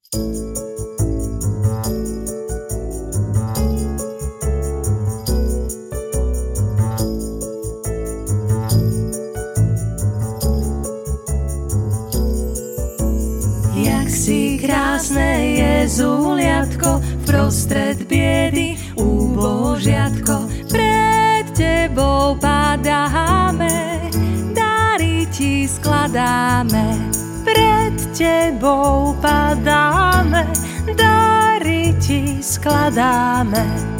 Jak si krásne Jezuliatko, vprostred biedy úbožiatko. Pred tebou padáme, dary ti skladáme. Pred tebou padáme, dary ti skladáme.